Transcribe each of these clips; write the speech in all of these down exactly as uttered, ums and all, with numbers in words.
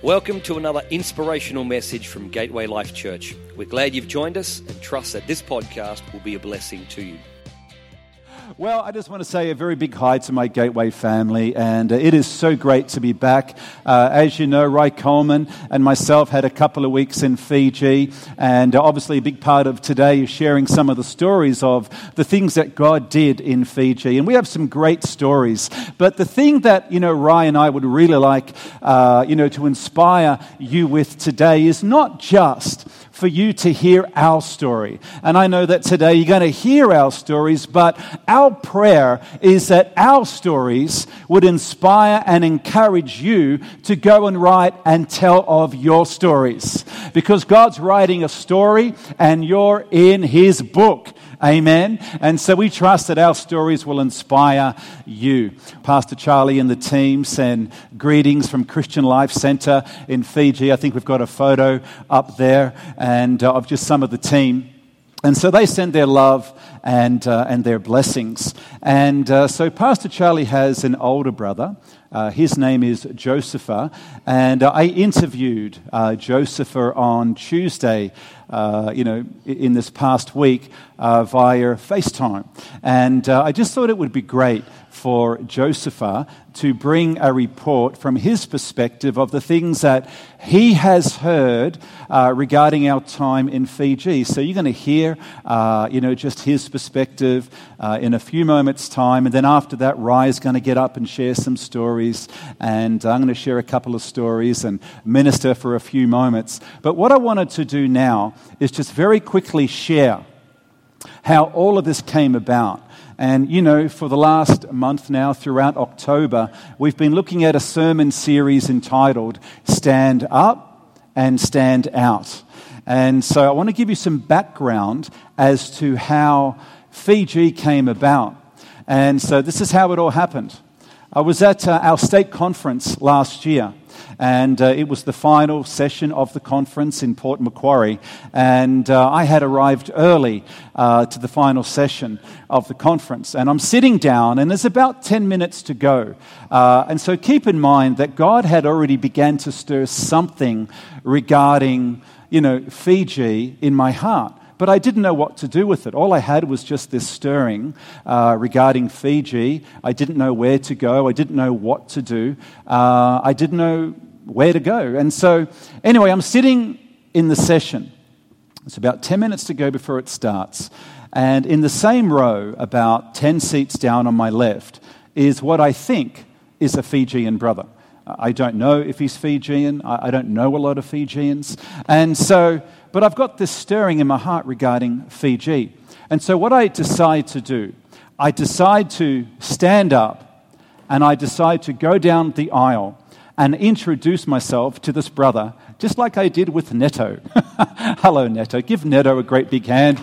Welcome to another inspirational message from Gateway Life Church. We're glad you've joined us and trust that this podcast will be a blessing to you. Well, I just want to say a very big hi to my Gateway family, and uh, it is so great to be back. Uh, as you know, Ry Coleman and myself had a couple of weeks in Fiji, and uh, obviously a big part of today is sharing some of the stories of the things that God did in Fiji, and we have some great stories. But the thing that, you know, Ry and I would really like, uh, you know, to inspire you with today is not just for you to hear our story. And I know that today you're going to hear our stories, but our prayer is that our stories would inspire and encourage you to go and write and tell of your stories. Because God's writing a story and you're in His book. Amen. And so we trust that our stories will inspire you. Pastor Charlie and the team send greetings from Christian Life Centre in Fiji. I think we've got a photo up there and uh, of just some of the team. And so they send their love and uh, and their blessings. And uh, so Pastor Charlie has an older brother. Uh, his name is Josepher, and uh, I interviewed uh, Josepher on Tuesday, uh, you know, in this past week uh, via FaceTime. And uh, I just thought it would be great for Josepher to bring a report from his perspective of the things that he has heard uh, regarding our time in Fiji. So you're going to hear, uh, you know, just his perspective uh, in a few moments' time. And then after that, Ry is going to get up and share some stories. And I'm going to share a couple of stories and minister for a few moments. But what I wanted to do now is just very quickly share how all of this came about. And, you know, for the last month now, throughout October, we've been looking at a sermon series entitled Stand Up and Stand Out. And so I want to give you some background as to how Fiji came about. And so this is how it all happened. I was at uh, our state conference last year. And uh, it was the final session of the conference in Port Macquarie. And uh, I had arrived early uh, to the final session of the conference. And I'm sitting down, and there's about ten minutes to go. Uh, and so keep in mind that God had already begun to stir something regarding, you know, Fiji in my heart. But I didn't know what to do with it. All I had was just this stirring uh, regarding Fiji. I didn't know where to go. I didn't know what to do. Uh, I didn't know where to go. And so, anyway, I'm sitting in the session. It's about ten minutes to go before it starts. And in the same row, about ten seats down on my left, is what I think is a Fijian brother. I don't know if he's Fijian. I don't know a lot of Fijians. And so, but I've got this stirring in my heart regarding Fiji. And so what I decide to do, I decide to stand up and I decide to go down the aisle and introduce myself to this brother, just like I did with Neto. Hello, Neto. Give Neto a great big hand.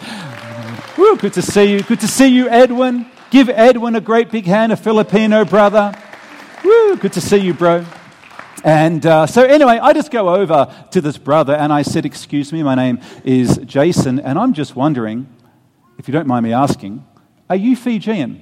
Woo, good to see you. Good to see you, Edwin. Give Edwin a great big hand, a Filipino brother. Woo, good to see you, bro. And uh, so anyway, I just go over to this brother and I said, excuse me, my name is Jason, and I'm just wondering, if you don't mind me asking, are you Fijian?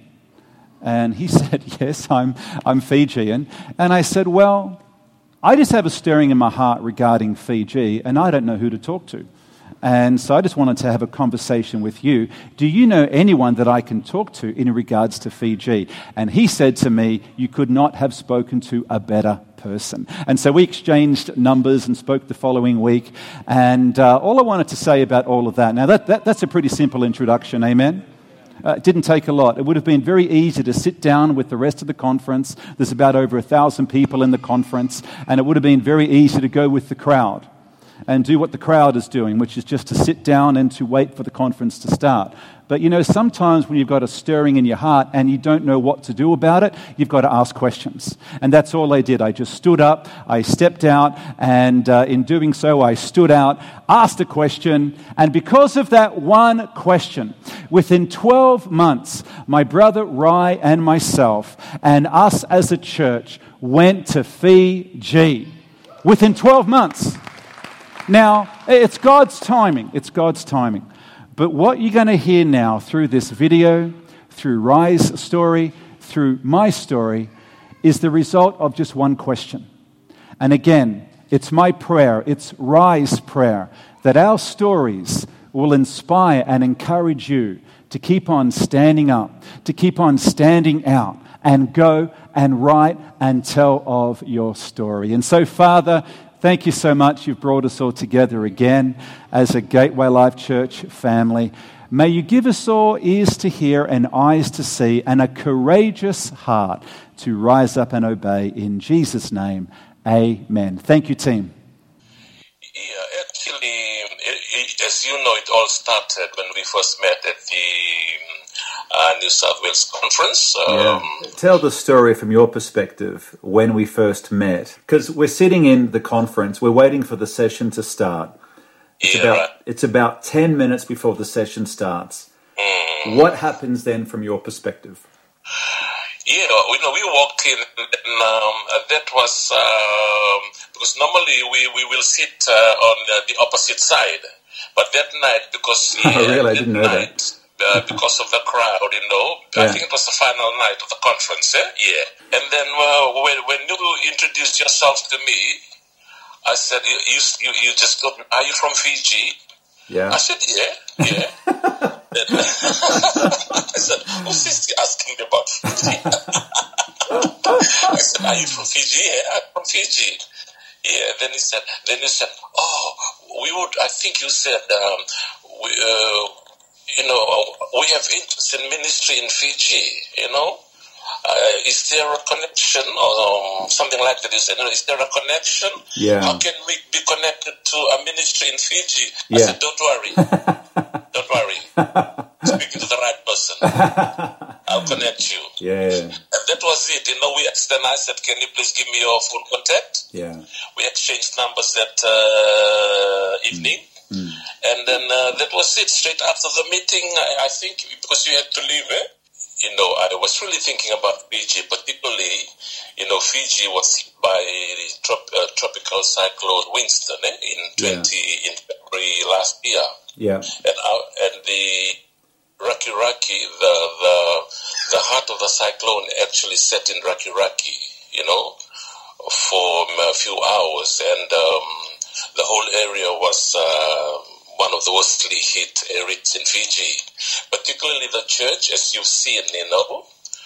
And he said, yes, I'm, I'm Fijian. And I said, well, I just have a stirring in my heart regarding Fiji, and I don't know who to talk to. And so I just wanted to have a conversation with you. Do you know anyone that I can talk to in regards to Fiji? And he said to me, you could not have spoken to a better person. And so we exchanged numbers and spoke the following week. And uh, all I wanted to say about all of that, now that, that that's a pretty simple introduction, amen? Uh, it didn't take a lot. It would have been very easy to sit down with the rest of the conference. There's about over a thousand people in the conference. And it would have been very easy to go with the crowd and do what the crowd is doing, which is just to sit down and to wait for the conference to start. But, you know, sometimes when you've got a stirring in your heart and you don't know what to do about it, you've got to ask questions. And that's all I did. I just stood up, I stepped out, and uh, in doing so, I stood out, asked a question, and because of that one question, within twelve months, my brother Ry and myself and us as a church went to Fiji. Within twelve months. Now, it's God's timing. It's God's timing. But what you're going to hear now through this video, through Ry's story, through my story, is the result of just one question. And again, it's my prayer, it's Rise prayer, that our stories will inspire and encourage you to keep on standing up, to keep on standing out, and go and write and tell of your story. And so, Father, thank you so much. You've brought us all together again as a Gateway Life Church family. May you give us all ears to hear and eyes to see and a courageous heart to rise up and obey. In Jesus' name, amen. Thank you, team. Yeah, actually, as you know, it all started when we first met at the uh, New South Wales conference. Um, yeah. Tell the story from your perspective when we first met. Because we're sitting in the conference, we're waiting for the session to start. It's, yeah, about, right. it's about ten minutes before the session starts. Mm. What happens then from your perspective? Yeah, you know, we walked in, and um, that was um, because normally we, we will sit uh, on the, the opposite side, but that night because oh, yeah, really? I that didn't know night, that. uh, because of the crowd, you know, yeah. I think it was the final night of the conference. Eh? Yeah, and then uh, when when you introduced yourself to me, I said, "You you you just told me, are you from Fiji?" Yeah. I said, "Yeah, yeah." I said, who's this asking me about Fiji? I said, are you from Fiji? Yeah, I'm from Fiji. Yeah, then he said, then he said, oh, we would, I think you said, um, we, uh, you know, we have interest in ministry in Fiji, you know? Uh, is there a connection or um, something like that? Is, is there a connection? Yeah. How can we be connected to a ministry in Fiji? I yeah. said, don't worry. Don't worry. Speaking to the right person. I'll connect you. Yeah. And that was it. You know, we then I said, can you please give me your phone contact? Yeah. We exchanged numbers that uh, evening. Mm. And then uh, that was it. Straight after the meeting, I, I think, because you had to leave, eh? You know, I was really thinking about Fiji, particularly, you know, Fiji was hit by the trop- uh, tropical cyclone Winston eh, in twenty yeah. in February last year. Yeah. And uh, and the Raki Raki, the the the heart of the cyclone actually set in Raki Raki, you know, for a few hours, and um, the whole area was Uh, one of the worstly hit areas in Fiji, particularly the church, as you've seen, you know.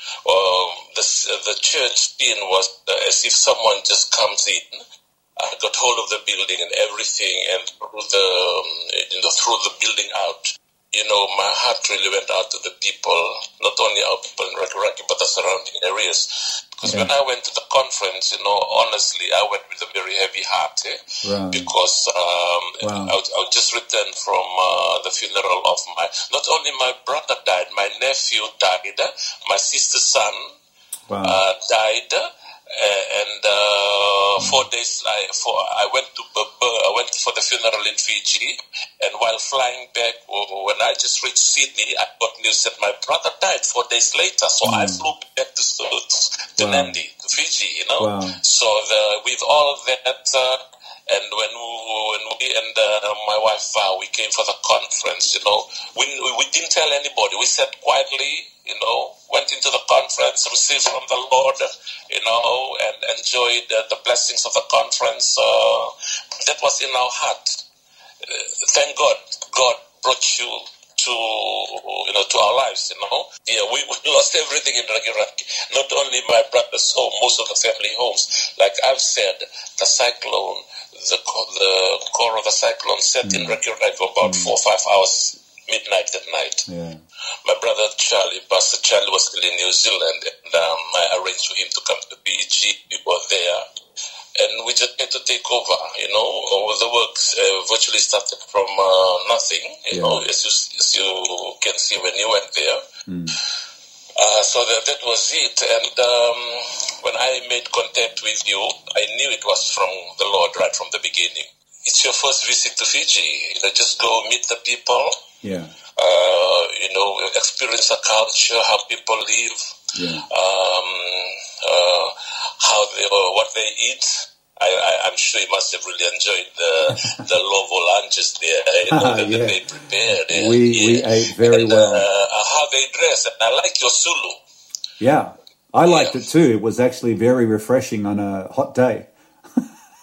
Um, the, the church scene was uh, as if someone just comes in, uh, got hold of the building and everything, and through the, um, you know, through the building out. You know, my heart really went out to the people, not only our people in Raki Raki, but the surrounding areas. Because yeah. when I went to the conference, you know, honestly, I went with a very heavy heart. Eh? Right. Because um, wow. I, I just returned from uh, the funeral of my, not only my brother died, my nephew died, my sister's son wow. uh, died. Uh, and uh, four days, I, for, I went to I went for the funeral in Fiji, and while flying back, when I just reached Sydney, I got news that my brother died four days later. So mm. I flew back to to wow. Nandi, to Fiji, you know. Wow. So the, with all that, uh, and when we, when we and uh, my wife uh, we came for the conference, you know, we we didn't tell anybody. We sat quietly. You know, went into the conference, received from the Lord, you know, and enjoyed uh, the blessings of the conference. Uh, that was in our heart. Uh, thank God, God brought you to, you know, to our lives, you know. Yeah, we, we lost everything in Raki Raki. Not only my brother's home, most of the family homes. Like I've said, the cyclone, the the core of the cyclone set mm. in Raki Raki for about mm. four or five hours. Midnight that night. Yeah. My brother Charlie, Pastor Charlie, was still in New Zealand, and um, I arranged for him to come to B G. We were there, and we just had to take over. You know, the work uh, virtually started from uh, nothing. You yeah. know, as you as you can see when you went there. Mm. Uh, so that that was it. And um, when I made contact with you, I knew it was from the Lord right from the beginning. It's your first visit to Fiji. You know, just go meet the people. Yeah. Uh, you know, experience the culture, how people live, yeah. um, uh, how they, uh, what they eat. I, I, I'm sure you must have really enjoyed the the Lovo lunches there, you know, that, yeah. that they prepared. Yeah. We yeah. we ate very and, well. Uh, how they dress, and I like your Sulu. Yeah, I liked yeah. it too. It was actually very refreshing on a hot day.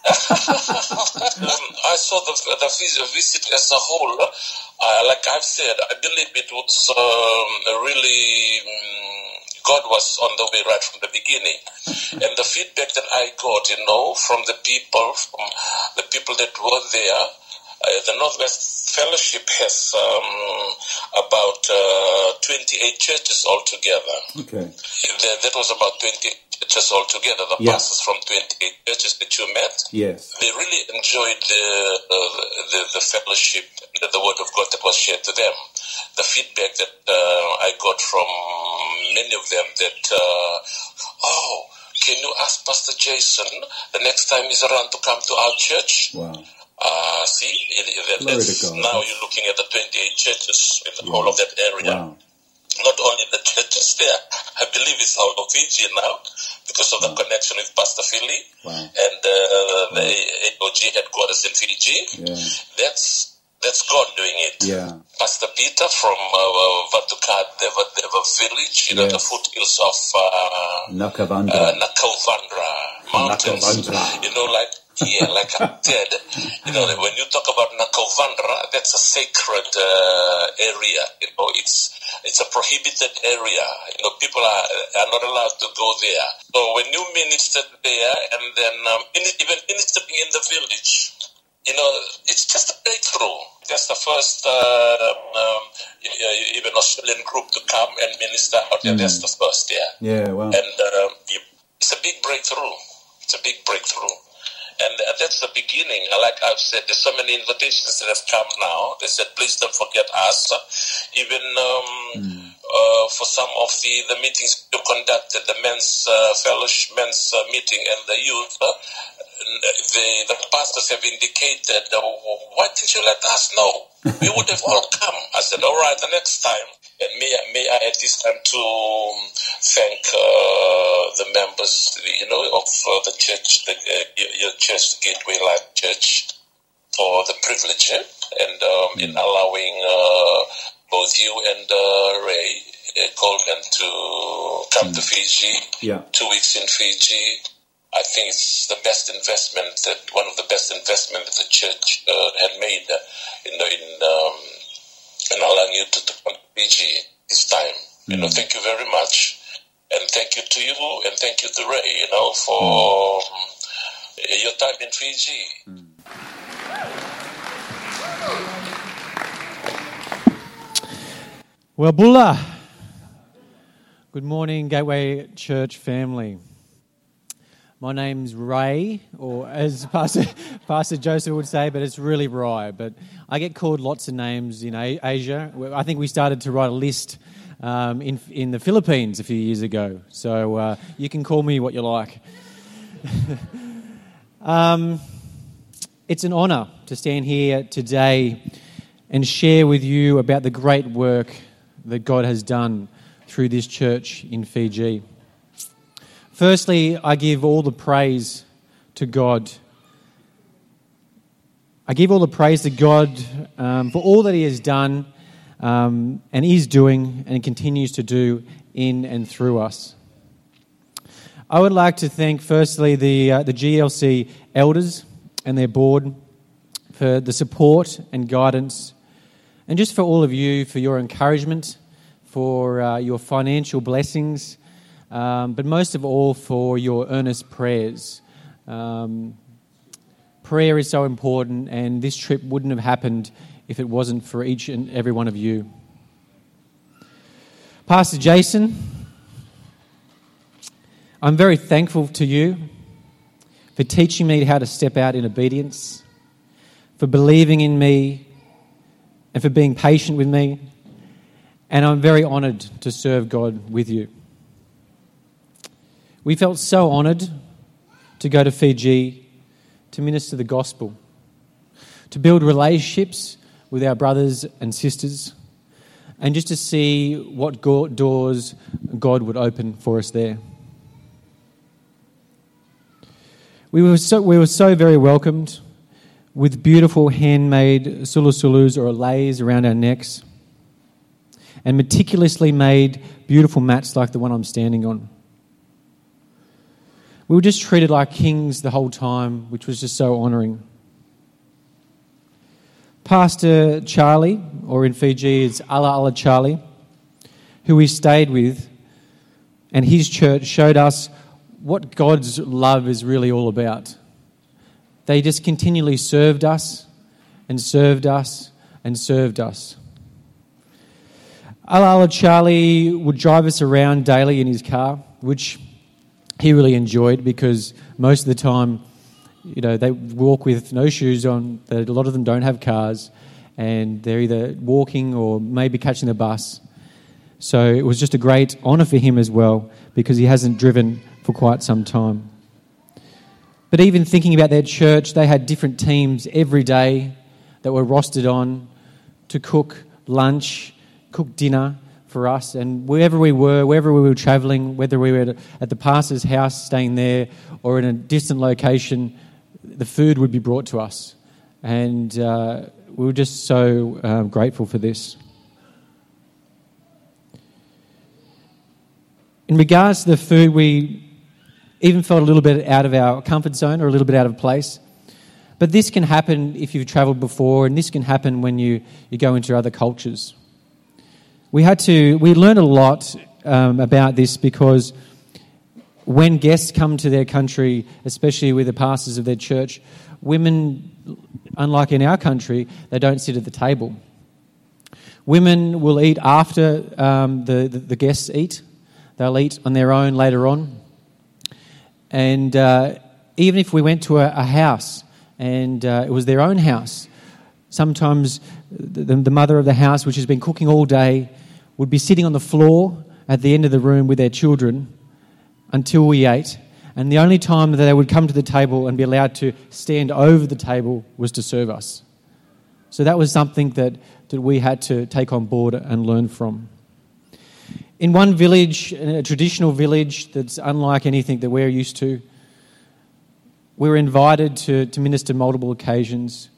I saw the the visit as a whole. Uh, like I've said, I believe it was um, really. Um, God was on the way right from the beginning. And the feedback that I got, you know, from the people, from the people that were there, uh, the Northwest Fellowship has um, about uh, twenty-eight churches altogether. Okay. That, that was about twenty-eight churches altogether, the yeah. pastors from twenty-eight churches that you met. Yes. They really enjoyed the, uh, the, the fellowship, the, the word of God that was shared to them. The feedback that uh, I got from many of them that, uh, oh, can you ask Pastor Jason the next time he's around to come to our church? Wow. Uh, see, it, it, that's, now you're looking at the twenty-eight churches in the yeah. whole of that area. Wow. Not only the churches there, I believe it's out of Fiji now because of wow. the connection with Pastor Philly wow. and uh, wow. the A O G headquarters in Fiji. Yeah. That's That's God doing it. Yeah. Pastor Peter from uh, Vatukat Deva Deva village, you yes. know, the foothills of uh, Nakavandra. Uh, Nakavandra mountains. Nakavandra. You know, like, yeah, like I said, you know, when you talk about Nakavandra, that's a sacred uh, area. You know, it's it's a prohibited area. You know, people are, are not allowed to go there. So when you ministered there and then um, even ministering in the village, you know, it's just a breakthrough. That's the first uh, um, even Australian group to come and minister out there. Mm. That's the first, yeah. Yeah, wow. And uh, it's a big breakthrough. It's a big breakthrough. And uh, that's the beginning. Like I've said, there's so many invitations that have come now. They said, please don't forget us. Even um, mm. uh, for some of the, the meetings you conducted, the men's uh, fellowship, men's uh, meeting and the youth, uh, The, the pastors have indicated, uh, why didn't you let us know? We would have all come. I said, all right, the next time. And may, may I at this time to thank uh, the members, you know, of uh, the church, the, uh, your church, the Gateway Life Church, for the privilege eh? and um, in allowing uh, both you and uh, Ray uh, Coleman to come mm. to Fiji, yeah. two weeks in Fiji. I think it's the best investment, that one of the best investments that the church uh, had made uh, in, in, um, in allowing you to, to come to Fiji this time. Mm. You know, thank you very much. And thank you to you, and thank you to Ray, you know, for mm. um, your time in Fiji. Mm. Well, Bulla. Good morning, Gateway Church family. My name's Ray, or as Pastor, Pastor Joseph would say, but it's really Rai. But I get called lots of names in Asia. I think we started to write a list um, in in the Philippines a few years ago. So uh, you can call me what you like. um, it's an honour to stand here today and share with you about the great work that God has done through this church in Fiji. Firstly, I give all the praise to God. I give all the praise to God um, for all that He has done um, and is doing and continues to do in and through us. I would like to thank firstly the uh, the G L C elders and their board for the support and guidance, and just for all of you for your encouragement, for uh, your financial blessings, Um, but most of all for your earnest prayers. Um, prayer is so important, and this trip wouldn't have happened if it wasn't for each and every one of you. Pastor Jason, I'm very thankful to you for teaching me how to step out in obedience, for believing in me, and for being patient with me. And I'm very honoured to serve God with you. We felt so honoured to go to Fiji to minister the gospel, to build relationships with our brothers and sisters, and just to see what doors God would open for us there. We were so, we were so very welcomed with beautiful handmade sulu-sulus or alays around our necks, and meticulously made beautiful mats like the one I'm standing on. We were just treated like kings the whole time, which was just so honouring. Pastor Charlie, or in Fiji it's Allah Allah Charlie, who we stayed with, and his church showed us what God's love is really all about. They just continually served us and served us and served us. Allah Allah Charlie would drive us around daily in his car, which he really enjoyed because most of the time, you know, they walk with no shoes on. A lot of them don't have cars, and they're either walking or maybe catching the bus. So it was just a great honour for him as well because he hasn't driven for quite some time. But even thinking about their church, they had different teams every day that were rostered on to cook lunch, cook dinner for us. And wherever we were, wherever we were travelling, whether we were at the pastor's house staying there or in a distant location, the food would be brought to us. And uh, we were just so um, grateful for this. In regards to the food, we even felt a little bit out of our comfort zone or a little bit out of place. But this can happen if you've travelled before, and this can happen when you, you go into other cultures. We had to, we learned a lot um, about this because when guests come to their country, especially with the pastors of their church, women, unlike in our country, they don't sit at the table. Women will eat after um, the, the, the guests eat. They'll eat on their own later on. And uh, even if we went to a, a house and uh, it was their own house, sometimes the, the mother of the house, which has been cooking all day, would be sitting on the floor at the end of the room with their children until we ate. And the only time that they would come to the table and be allowed to stand over the table was to serve us. So that was something that, that we had to take on board and learn from. In one village, a traditional village that's unlike anything that we're used to, we were invited to, to minister multiple occasions.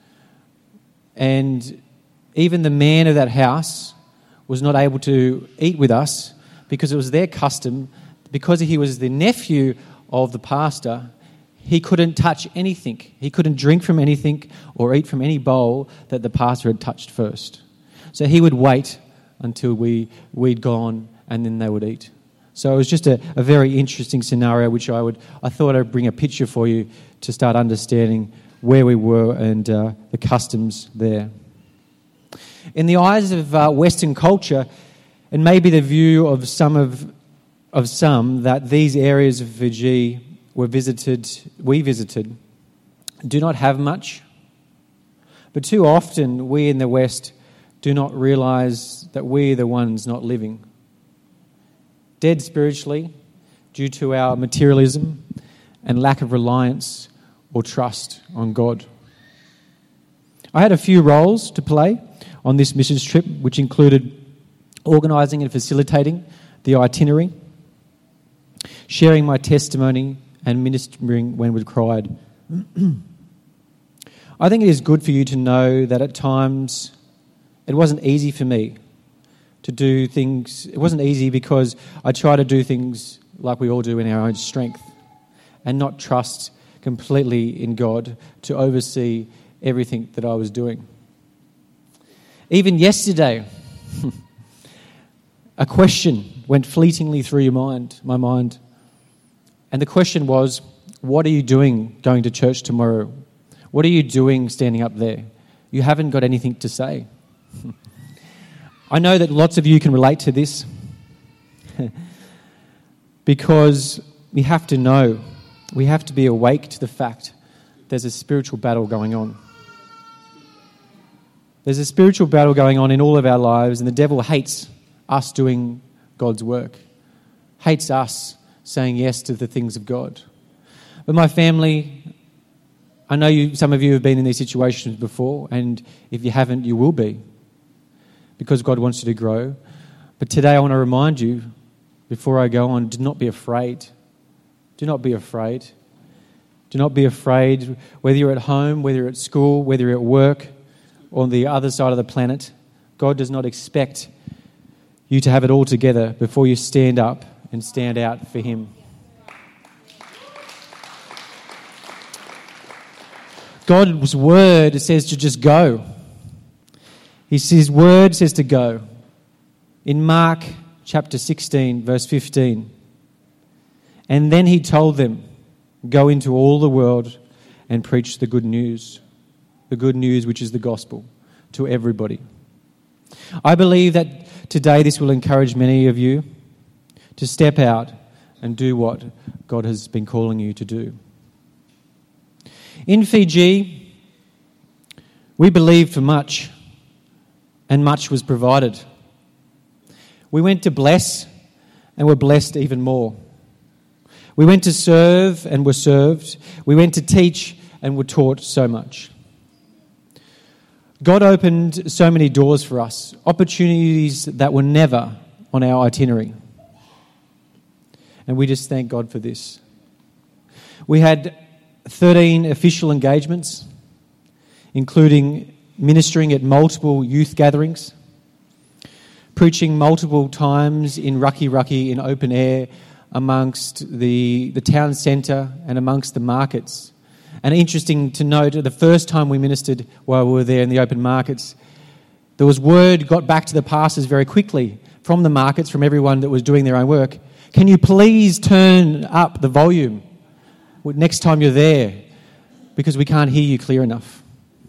And even the man of that house was not able to eat with us because it was their custom. Because he was the nephew of the pastor, he couldn't touch anything. He couldn't drink from anything or eat from any bowl that the pastor had touched first. So he would wait until we, we'd gone and then they would eat. So it was just a, a very interesting scenario which I would I thought I'd bring a picture for you to start understanding where we were and uh, the customs there. In the eyes of uh, Western culture, and maybe the view of some of of some that these areas of Fiji were visited, we visited, do not have much. But too often we in the West do not realise that we're the ones not living. Dead spiritually due to our materialism and lack of reliance or trust on God. I had a few roles to play on this missions trip, which included organising and facilitating the itinerary, sharing my testimony and ministering when required. I think it is good for you to know that at times it wasn't easy for me to do things. It wasn't easy because I try to do things like we all do in our own strength and not trust completely in God to oversee everything that I was doing. Even yesterday, a question went fleetingly through your mind, my mind. And the question was, what are you doing going to church tomorrow? What are you doing standing up there? You haven't got anything to say. I know that lots of you can relate to this because we have to know, we have to be awake to the fact there's a spiritual battle going on. There's a spiritual battle going on in all of our lives, and the devil hates us doing God's work, hates us saying yes to the things of God. But my family, I know you, some of you have been in these situations before, and if you haven't, you will be, because God wants you to grow. But today I want to remind you, before I go on, do not be afraid. Do not be afraid. Do not be afraid, whether you're at home, whether you're at school, whether you're at work, or on the other side of the planet. God does not expect you to have it all together before you stand up and stand out for Him. God's word says to just go. His word says to go. In Mark chapter sixteen, verse fifteen, and then he told them, go into all the world and preach the good news, the good news which is the gospel, to everybody. I believe that today this will encourage many of you to step out and do what God has been calling you to do. In Fiji, we believed for much, and much was provided. We went to bless, and were blessed even more. We went to serve, and were served. We went to teach, and were taught so much. God opened so many doors for us, opportunities that were never on our itinerary. And we just thank God for this. We had thirteen official engagements, including ministering at multiple youth gatherings, preaching multiple times in Raki Raki in open air amongst the, the town centre and amongst the markets. And interesting to note, the first time we ministered while we were there in the open markets, there was word got back to the pastors very quickly from the markets, from everyone that was doing their own work. Can you please turn up the volume next time you're there, because we can't hear you clear enough.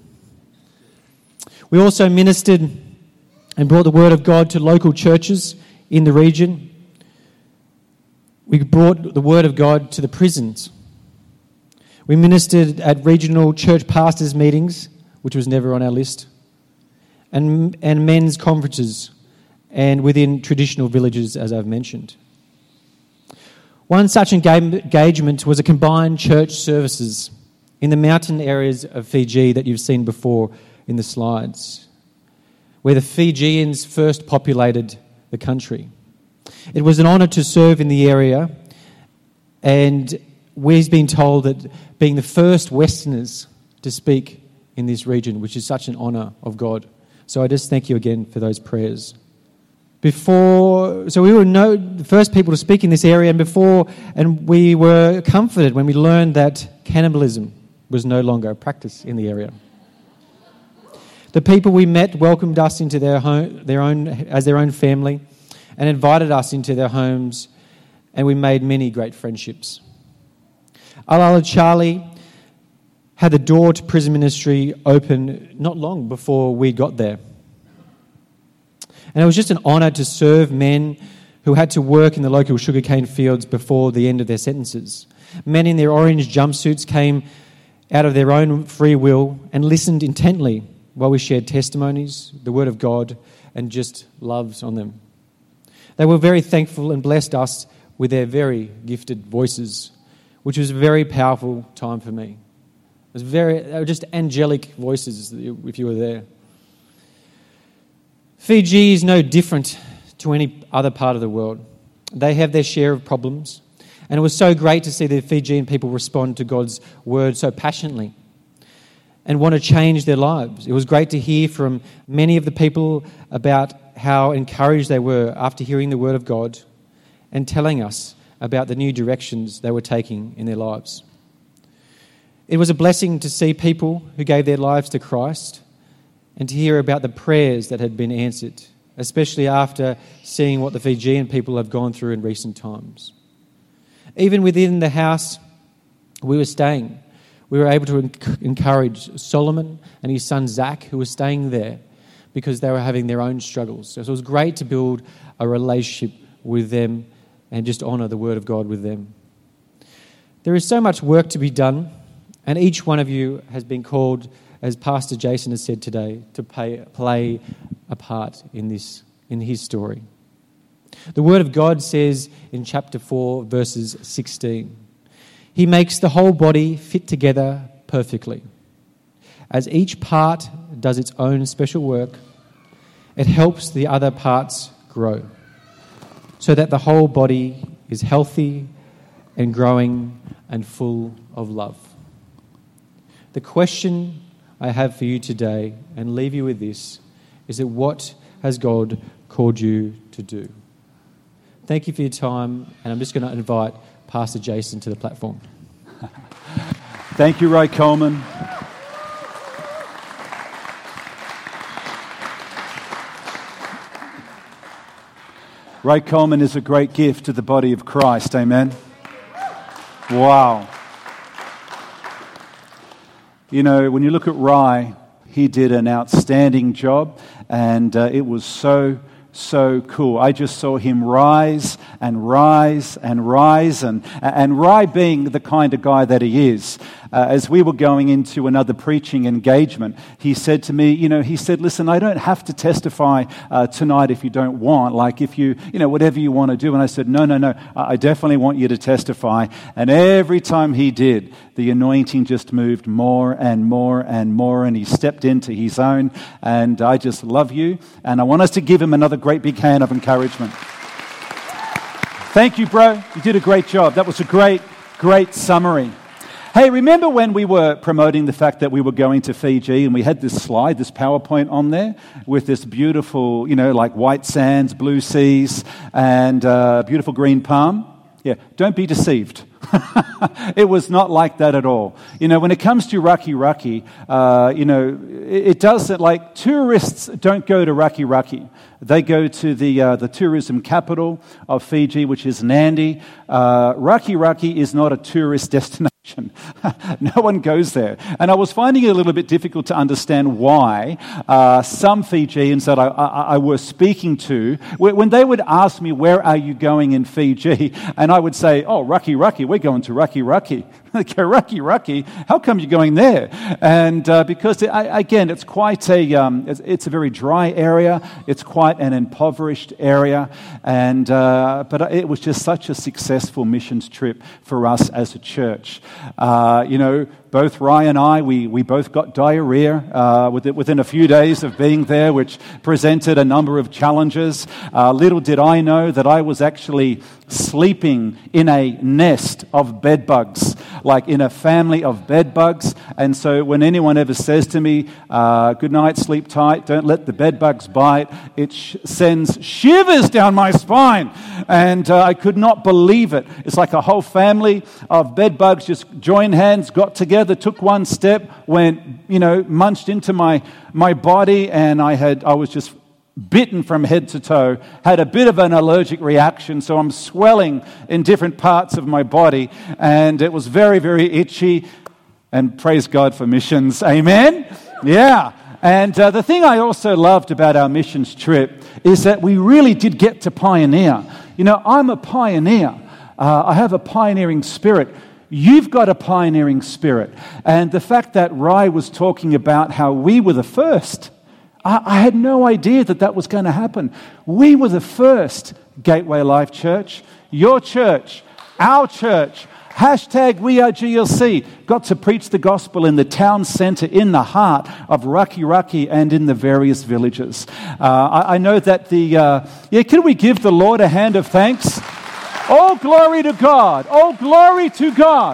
We also ministered and brought the word of God to local churches in the region. We brought the word of God to the prisons. We ministered at regional church pastors' meetings, which was never on our list, and, and men's conferences, and within traditional villages, as I've mentioned. One such engagement was a combined church services in the mountain areas of Fiji that you've seen before in the slides, where the Fijians first populated the country. It was an honour to serve in the area, and we've been told that being the first Westerners to speak in this region, which is such an honour of God. So I just thank you again for those prayers. Before, so we were no, the first people to speak in this area, and before, and we were comforted when we learned that cannibalism was no longer a practice in the area. The people we met welcomed us into their home, their own as their own family, and invited us into their homes, and we made many great friendships. Alala Charlie had the door to prison ministry open not long before we got there. And it was just an honour to serve men who had to work in the local sugarcane fields before the end of their sentences. Men in their orange jumpsuits came out of their own free will and listened intently while we shared testimonies, the word of God, and just loves on them. They were very thankful and blessed us with their very gifted voices, which was a very powerful time for me. It was very, they were just angelic voices if you were there. Fiji is no different to any other part of the world. They have their share of problems, and it was so great to see the Fijian people respond to God's word so passionately and want to change their lives. It was great to hear from many of the people about how encouraged they were after hearing the word of God and telling us about the new directions they were taking in their lives. It was a blessing to see people who gave their lives to Christ and to hear about the prayers that had been answered, especially after seeing what the Fijian people have gone through in recent times. Even within the house we were staying, we were able to encourage Solomon and his son Zach, who were staying there because they were having their own struggles. So it was great to build a relationship with them and just honour the word of God with them. There is so much work to be done, and each one of you has been called, as Pastor Jason has said today, to pay, play a part in this, in his story. The Word of God says in chapter four, verses sixteen, He makes the whole body fit together perfectly. As each part does its own special work, it helps the other parts grow, so that the whole body is healthy and growing and full of love. The question I have for you today, and leave you with this, is that what has God called you to do? Thank you for your time, and I'm just going to invite Pastor Jason to the platform. Thank you, Ray Coleman. Ray Coleman is a great gift to the body of Christ. Amen. Wow. You know, when you look at Ray, he did an outstanding job, and uh, it was so, so cool. I just saw him rise and rise and rise, and, and Ray being the kind of guy that he is. Uh, as we were going into another preaching engagement, he said to me, you know, he said, listen, I don't have to testify uh, tonight if you don't want, like if you, you know, whatever you want to do. And I said, no, no, no, I definitely want you to testify. And every time he did, the anointing just moved more and more and more, and he stepped into his own. And I just love you, and I want us to give him another great big hand of encouragement. Thank you, bro. You did a great job. That was a great, great summary. Hey, remember when we were promoting the fact that we were going to Fiji, and we had this slide, this PowerPoint on there with this beautiful, you know, like white sands, blue seas, and uh, beautiful green palm? Yeah, don't be deceived. It was not like that at all. You know, when it comes to Raki Raki, uh, you know, it, it doesn't, like, tourists don't go to Raki Raki. They go to the uh, the tourism capital of Fiji, which is Nadi. Uh, Raki Raki is not a tourist destination. No one goes there. And I was finding it a little bit difficult to understand why uh, some Fijians that I, I, I was speaking to, when they would ask me, where are you going in Fiji? And I would say, oh, Raki Raki, we're going to Raki Raki. They go, Raki Raki, how come you're going there? And uh, because, it, I, again, it's quite a, um, it's, it's a very dry area. It's quite an impoverished area. And uh, but it was just such a successful missions trip for us as a church. Uh, you know, both Ray and I, we, we both got diarrhea uh, within a few days of being there, which presented a number of challenges. Uh, little did I know that I was actually sleeping in a nest of bed bugs, like in a family of bed bugs. And so when anyone ever says to me, uh, good night, sleep tight, don't let the bed bugs bite, it sh- sends shivers down my spine. And uh, I could not believe it. It's like a whole family of bed bugs just joined hands, got together, took one step, went, you know, munched into my my body, and I had I was just bitten from head to toe, had a bit of an allergic reaction, so I'm swelling in different parts of my body, and it was very, very itchy, and praise God for missions, amen? Yeah. And uh, the thing I also loved about our missions trip is that we really did get to pioneer. You know, I'm a pioneer. Uh, I have a pioneering spirit. You've got a pioneering spirit. And the fact that Ray was talking about how we were the first, I, I had no idea that that was going to happen. We were the first, Gateway Life Church. Your church, our church, hashtag We Are G L C, got to preach the gospel in the town centre, in the heart of Raki Raki and in the various villages. Uh, I, I know that the, uh, yeah, can we give the Lord a hand of thanks? All glory to God. All glory to God.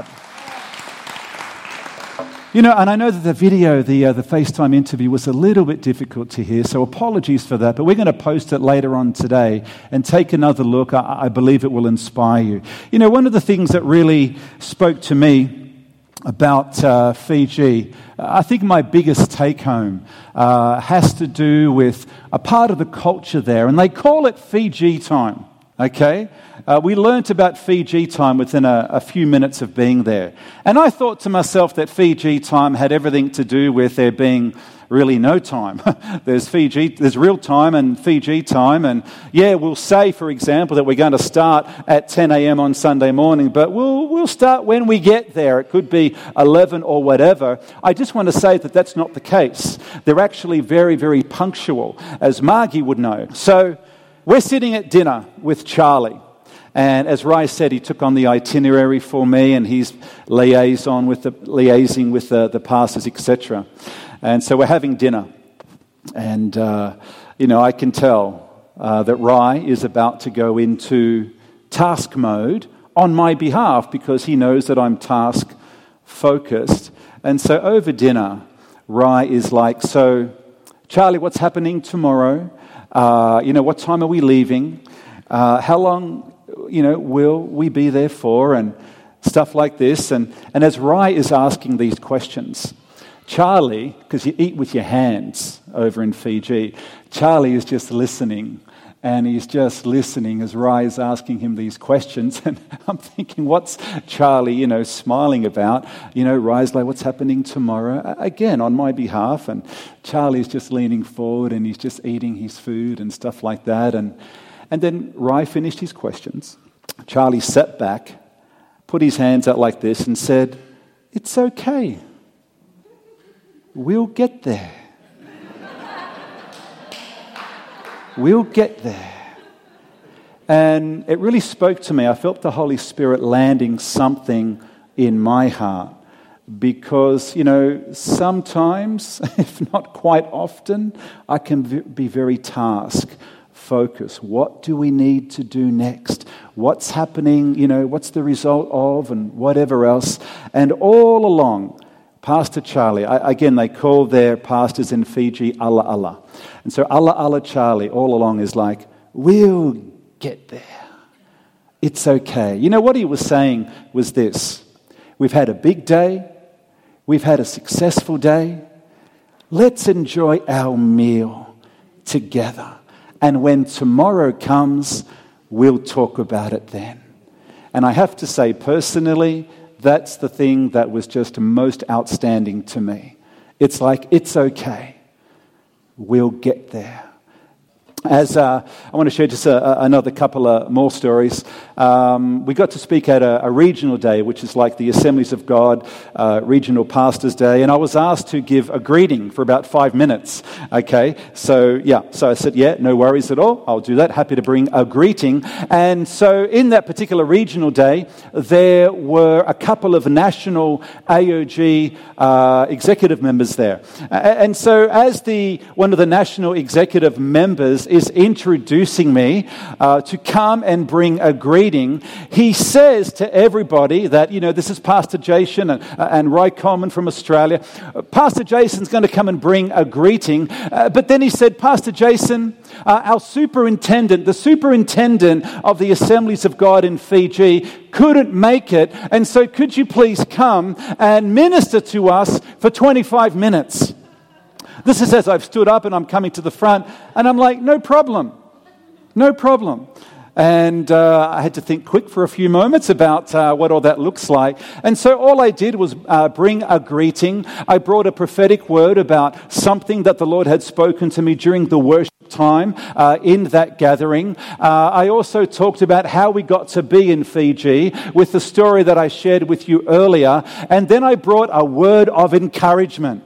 You know, and I know that the video, the uh, the FaceTime interview was a little bit difficult to hear, so apologies for that. But we're going to post it later on today and take another look. I, I believe it will inspire you. You know, one of the things that really spoke to me about uh, Fiji, I think my biggest take-home uh, has to do with a part of the culture there, and they call it Fiji time. Okay? Uh, we learnt about Fiji time within a, a few minutes of being there. And I thought to myself that Fiji time had everything to do with there being really no time. There's Fiji, there's real time and Fiji time. And yeah, we'll say, for example, that we're going to start at ten a.m. on Sunday morning, but we'll we'll start when we get there. It could be eleven or whatever. I just want to say that that's not the case. They're actually very, very punctual, as Margie would know. So we're sitting at dinner with Charlie. And as Ray said, he took on the itinerary for me, and he's liaison with the, liaising with the, the pastors, et cetera. And so we're having dinner. And, uh, you know, I can tell uh, that Ray is about to go into task mode on my behalf because he knows that I'm task-focused. And so over dinner, Ray is like, so, Charlie, what's happening tomorrow? Uh, you know, what time are we leaving? Uh, how long, you know, will we be there for? And stuff like this. And, and as Ray is asking these questions, Charlie, because you eat with your hands over in Fiji, Charlie is just listening And he's just listening as Rai is asking him these questions. And I'm thinking, what's Charlie, you know, smiling about? You know, Rai's like, what's happening tomorrow? Again, on my behalf. And Charlie's just leaning forward and he's just eating his food and stuff like that. And, and then Rai finished his questions. Charlie sat back, put his hands out like this and said, "It's okay. We'll get there. We'll get there." And it really spoke to me. I felt the Holy Spirit landing something in my heart because, you know, sometimes, if not quite often, I can be very task-focused. What do we need to do next? What's happening? You know, what's the result of and whatever else? And all along, Pastor Charlie, I, again, they call their pastors in Fiji Allah Allah. And so Allah Allah Charlie all along is like, we'll get there. It's okay. You know, what he was saying was this. We've had a big day. We've had a successful day. Let's enjoy our meal together. And when tomorrow comes, we'll talk about it then. And I have to say, personally, that's the thing that was just most outstanding to me. It's like, it's okay. We'll get there. As uh, I want to share just a, a, another couple of more stories. Um, we got to speak at a, a regional day, which is like the Assemblies of God uh, Regional Pastors Day, and I was asked to give a greeting for about five minutes. Okay, so yeah, so I said, yeah, no worries at all. I'll do that. Happy to bring a greeting. And so in that particular regional day, there were a couple of national A O G uh, executive members there, and so as the one of the national executive members is introducing me uh, to come and bring a greeting, he says to everybody that, you know, this is Pastor Jason and, uh, and Rai Coleman from Australia. Uh, Pastor Jason's going to come and bring a greeting. Uh, but then he said, Pastor Jason, uh, our superintendent, the superintendent of the Assemblies of God in Fiji, couldn't make it. And so could you please come and minister to us for twenty-five minutes? This is as I've stood up and I'm coming to the front, and I'm like, no problem, no problem. And uh, I had to think quick for a few moments about uh, what all that looks like. And so all I did was uh, bring a greeting. I brought a prophetic word about something that the Lord had spoken to me during the worship time uh, in that gathering. Uh, I also talked about how we got to be in Fiji with the story that I shared with you earlier. And then I brought a word of encouragement.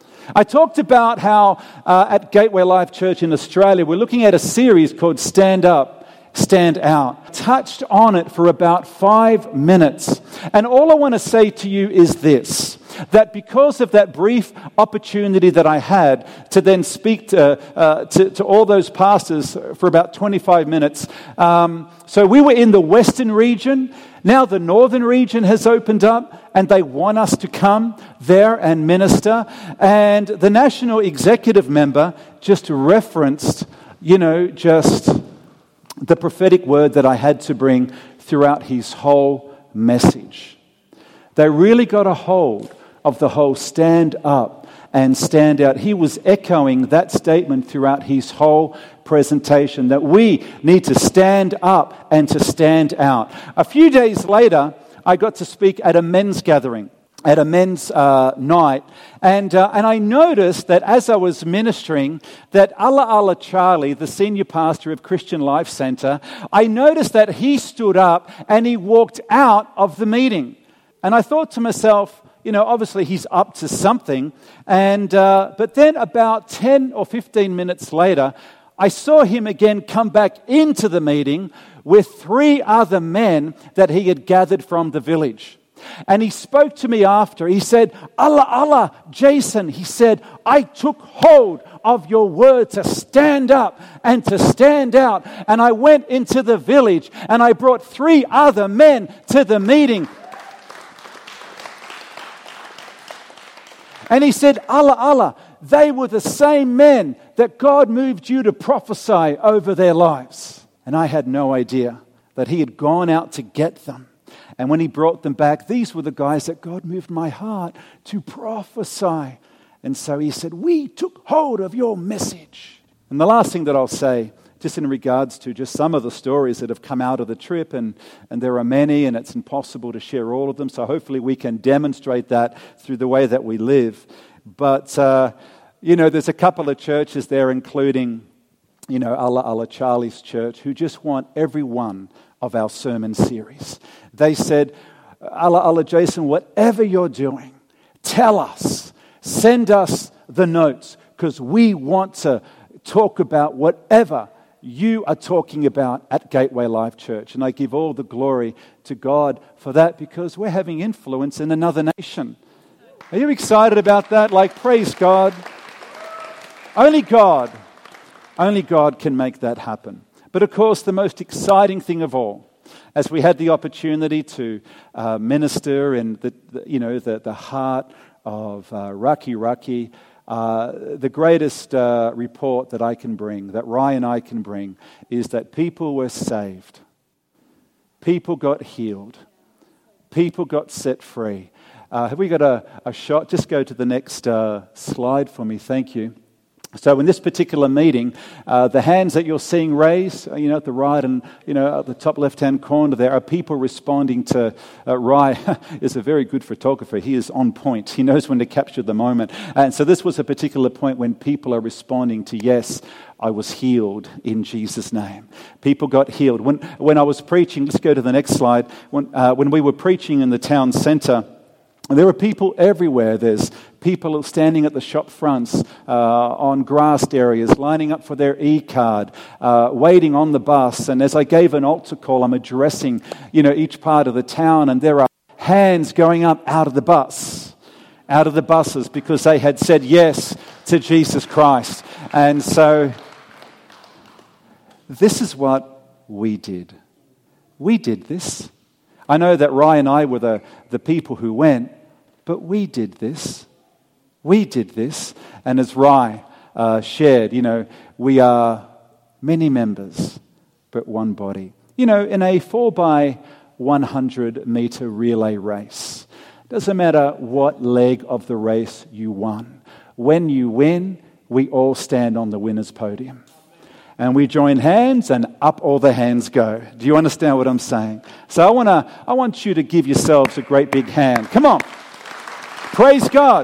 I talked about how uh, at Gateway Life Church in Australia, we're looking at a series called Stand Up, Stand Out. Touched on it for about five minutes. And all I want to say to you is this, that because of that brief opportunity that I had to then speak to, uh, to, to all those pastors for about twenty-five minutes, um, so we were in the western region. Now the northern region has opened up and they want us to come there and minister. And the national executive member just referenced, you know, just the prophetic word that I had to bring throughout his whole message. They really got a hold of the whole stand up and stand out. He was echoing that statement throughout his whole presentation, that we need to stand up and to stand out. A few days later, I got to speak at a men's gathering, at a men's uh, night, and uh, and I noticed that as I was ministering, that Allah Allah Charlie, the senior pastor of Christian Life Centre, I noticed that he stood up and he walked out of the meeting. And I thought to myself, you know, obviously he's up to something. And uh, but then about ten or fifteen minutes later, I saw him again come back into the meeting with three other men that he had gathered from the village. And he spoke to me after. He said, Allah, Allah, Jason, he said, I took hold of your word to stand up and to stand out. And I went into the village and I brought three other men to the meeting. And he said, Allah, Allah, they were the same men that God moved you to prophesy over their lives. And I had no idea that he had gone out to get them. And when he brought them back, these were the guys that God moved my heart to prophesy. And so he said, we took hold of your message. And the last thing that I'll say just in regards to just some of the stories that have come out of the trip, and, and there are many, and it's impossible to share all of them, so hopefully we can demonstrate that through the way that we live. But, uh, you know, there's a couple of churches there, including, you know, Allah Allah Charlie's church, who just want every one of our sermon series. They said, Allah Allah Jason, whatever you're doing, tell us, send us the notes, because we want to talk about whatever you are talking about at Gateway Life Church. And I give all the glory to God for that, because we're having influence in another nation. Are you excited about that? Like, praise God. Only God, only God can make that happen. But of course, the most exciting thing of all, as we had the opportunity to uh, minister in the, the, you know, the, the heart of uh, Raki Raki, Uh, the greatest uh, report that I can bring, that Ryan and I can bring, is that people were saved. People got healed. People got set free. Uh, have we got a, a shot? Just go to the next uh, slide for me. Thank you. So in this particular meeting, uh, the hands that you're seeing raised, you know, at the right and, you know, at the top left-hand corner, there are people responding to uh, Rai is a very good photographer. He is on point. He knows when to capture the moment. And so this was a particular point when people are responding to, yes, I was healed in Jesus' name. People got healed. When when I was preaching, let's go to the next slide. When, uh, when we were preaching in the town centre, there are people everywhere. There's people standing at the shop fronts, uh, on grassed areas, lining up for their e-card, uh, waiting on the bus. And as I gave an altar call, I'm addressing, you know, each part of the town, and there are hands going up out of the bus, out of the buses, because they had said yes to Jesus Christ. And so this is what we did. We did this. I know that Ryan and I were the, the people who went, but we did this. We did this. And as Rai uh, shared, you know, we are many members, but one body. You know, in a four by one hundred meter relay race, doesn't matter what leg of the race you won. When you win, we all stand on the winner's podium. And we join hands, and up all the hands go. Do you understand what I'm saying? So I want to, I want you to give yourselves a great big hand. Come on. Praise God.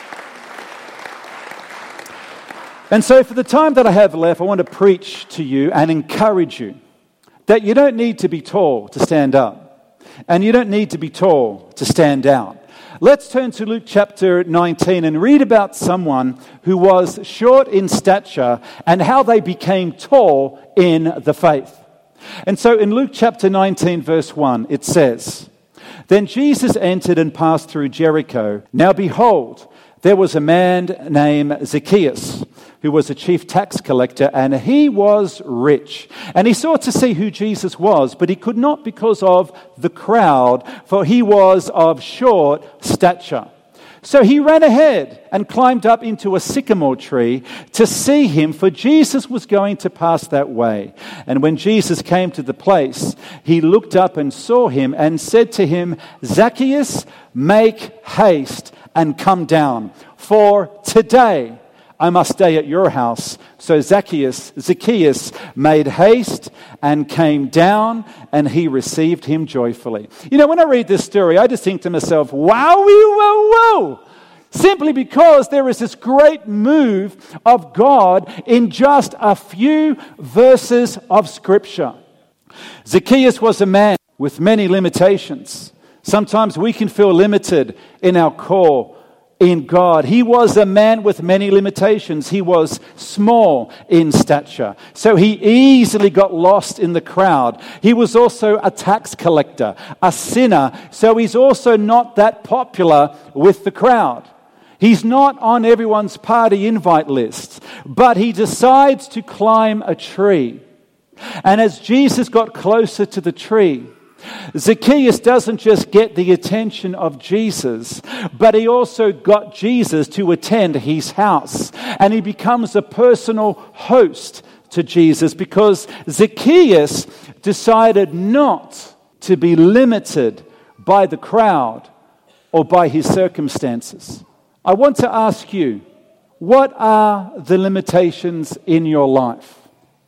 And so for the time that I have left, I want to preach to you and encourage you that you don't need to be tall to stand up. And you don't need to be tall to stand out. Let's turn to Luke chapter nineteen and read about someone who was short in stature and how they became tall in the faith. And so in Luke chapter nineteen, verse one, it says, "Then Jesus entered and passed through Jericho. Now behold, there was a man named Zacchaeus, who was a chief tax collector, and he was rich. And he sought to see who Jesus was, but he could not because of the crowd, for he was of short stature. So he ran ahead and climbed up into a sycamore tree to see him, for Jesus was going to pass that way. And when Jesus came to the place, he looked up and saw him and said to him, 'Zacchaeus, make haste and come down, for today I must stay at your house.' So Zacchaeus, Zacchaeus made haste and came down, and he received him joyfully." You know, when I read this story, I just think to myself, wow, whoa, whoa. Simply because there is this great move of God in just a few verses of Scripture. Zacchaeus was a man with many limitations. Sometimes we can feel limited in our call in God. He was a man with many limitations. He was small in stature, so he easily got lost in the crowd. He was also a tax collector, a sinner, so he's also not that popular with the crowd. He's not on everyone's party invite list, but he decides to climb a tree. And as Jesus got closer to the tree, Zacchaeus doesn't just get the attention of Jesus, but he also got Jesus to attend his house. And he becomes a personal host to Jesus because Zacchaeus decided not to be limited by the crowd or by his circumstances. I want to ask you, what are the limitations in your life?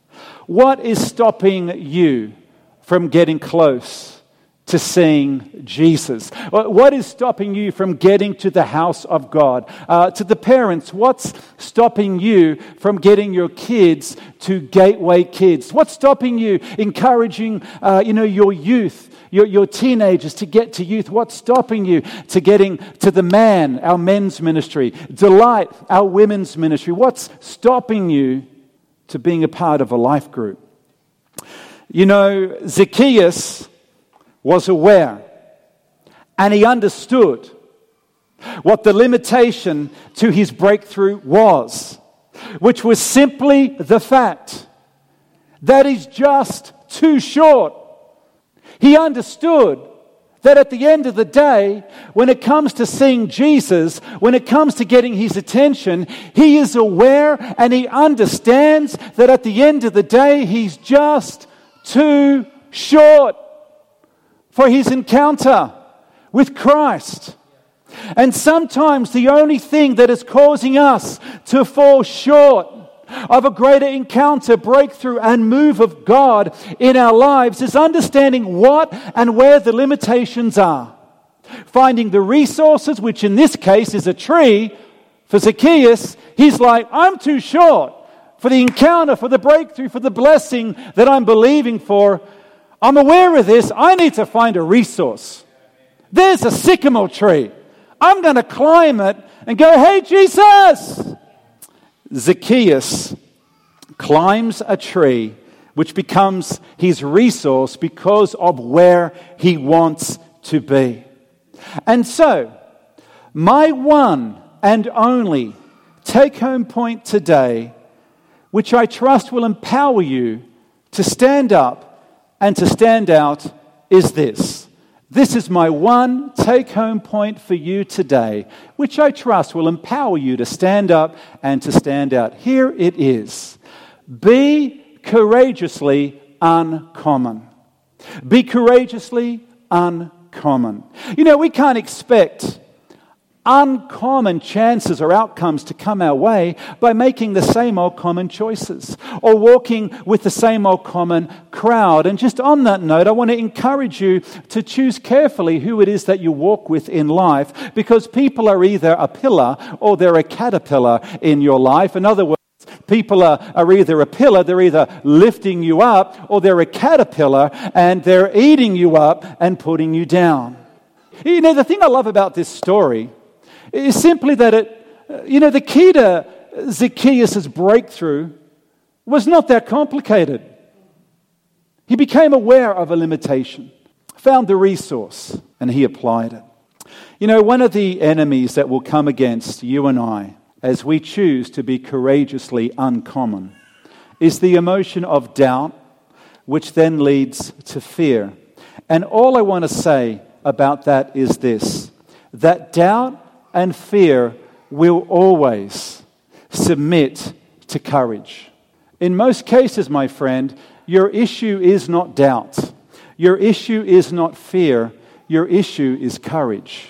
What is stopping you from getting close to seeing Jesus? What is stopping you from getting to the house of God? Uh, to the parents, what's stopping you from getting your kids to Gateway Kids? What's stopping you encouraging, uh, you know, your youth, your, your teenagers to get to youth? What's stopping you to getting to the man, our men's ministry, Delight, our women's ministry? What's stopping you to being a part of a life group? You know, Zacchaeus was aware, and he understood what the limitation to his breakthrough was, which was simply the fact that he's just too short. He understood that at the end of the day, when it comes to seeing Jesus, when it comes to getting his attention, he is aware and he understands that at the end of the day, he's just too short for his encounter with Christ. And sometimes the only thing that is causing us to fall short of a greater encounter, breakthrough, and move of God in our lives is understanding what and where the limitations are. Finding the resources, which in this case is a tree. For Zacchaeus, he's like, I'm too short for the encounter, for the breakthrough, for the blessing that I'm believing for. I'm aware of this. I need to find a resource. There's a sycamore tree. I'm going to climb it and go, hey, Jesus! Zacchaeus climbs a tree which becomes his resource because of where he wants to be. And so, my one and only take-home point today, which I trust will empower you to stand up and to stand out, is this. This is my one take-home point for you today, which I trust will empower you to stand up and to stand out. Here it is. Be courageously uncommon. Be courageously uncommon. You know, we can't expect uncommon chances or outcomes to come our way by making the same old common choices or walking with the same old common crowd. And just on that note, I want to encourage you to choose carefully who it is that you walk with in life, because people are either a pillar or they're a caterpillar in your life. In other words, people are, are either a pillar, they're either lifting you up, or they're a caterpillar and they're eating you up and putting you down. You know, the thing I love about this story is simply that it, you know, the key to Zacchaeus' breakthrough was not that complicated. He became aware of a limitation, found the resource, and he applied it. You know, one of the enemies that will come against you and I as we choose to be courageously uncommon is the emotion of doubt, which then leads to fear. And all I want to say about that is this, that doubt and fear will always submit to courage. In most cases, my friend, your issue is not doubt. Your issue is not fear. Your issue is courage.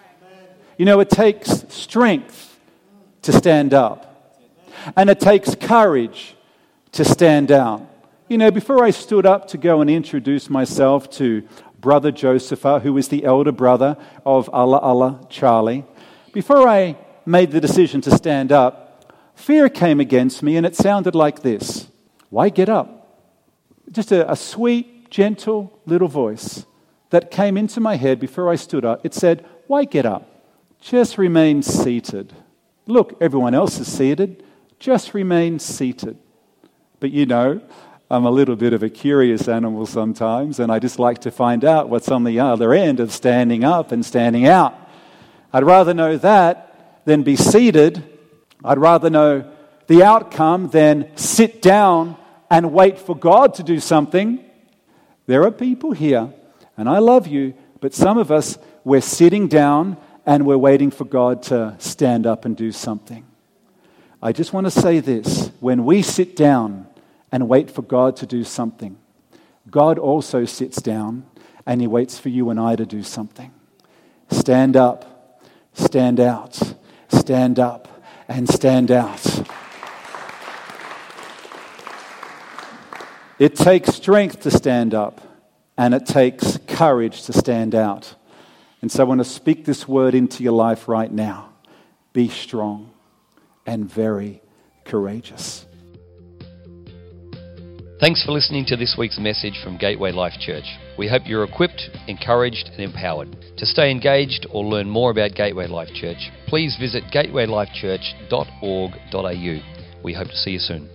You know, it takes strength to stand up. And it takes courage to stand out. You know, before I stood up to go and introduce myself to Brother Joseph, who is the elder brother of Allah Allah Charlie, before I made the decision to stand up, fear came against me, and it sounded like this. Why get up? Just a, a sweet, gentle little voice that came into my head before I stood up. It said, why get up? Just remain seated. Look, everyone else is seated. Just remain seated. But you know, I'm a little bit of a curious animal sometimes, and I just like to find out what's on the other end of standing up and standing out. I'd rather know that than be seated. I'd rather know the outcome than sit down and wait for God to do something. There are people here, and I love you, but some of us, we're sitting down and we're waiting for God to stand up and do something. I just want to say this. When we sit down and wait for God to do something, God also sits down and He waits for you and I to do something. Stand up. Stand out, stand up, and stand out. It takes strength to stand up, and it takes courage to stand out. And so I want to speak this word into your life right now. Be strong and very courageous. Thanks for listening to this week's message from Gateway Life Church. We hope you're equipped, encouraged and empowered. To stay engaged or learn more about Gateway Life Church, please visit gateway life church dot org dot a u. We hope to see you soon.